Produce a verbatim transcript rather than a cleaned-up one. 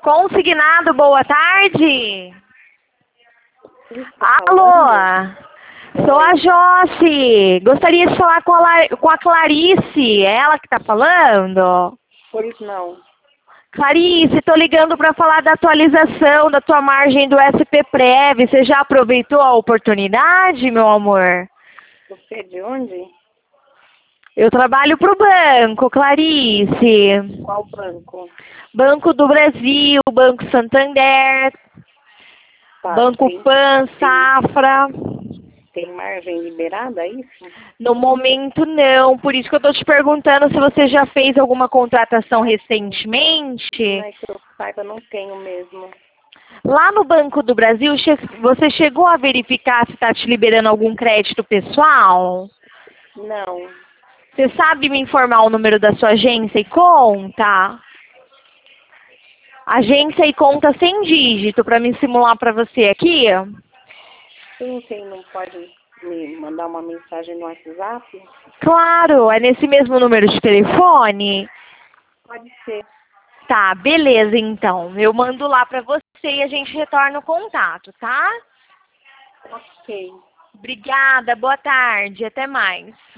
Consignado, boa tarde. Tá Alô, sou a Josi. Gostaria de falar com a, La- com a Clarice. É ela que tá falando? Pois não. Clarice, tô ligando para falar da atualização da tua margem do S P Prev. Você já aproveitou a oportunidade, meu amor? Você é de onde? Eu trabalho pro banco, Clarice. Qual banco? Banco do Brasil, Banco Santander, Tá, Banco tem, Pan, tem, Safra. tem margem liberada, é isso? No momento não, por isso que eu tô te perguntando se você já fez alguma contratação recentemente. Não é que eu saiba, não tenho mesmo. Lá no Banco do Brasil, che- você chegou a verificar se está te liberando algum crédito pessoal? Não. Você sabe me informar o número da sua agência e conta? Agência e conta sem dígito, para me simular para você aqui? Sim, sim, não pode me mandar uma mensagem no WhatsApp? Claro, é nesse mesmo número de telefone? Pode ser. Tá, beleza então. Eu mando lá para você e a gente retorna o contato, tá? Ok. Obrigada, boa tarde, até mais.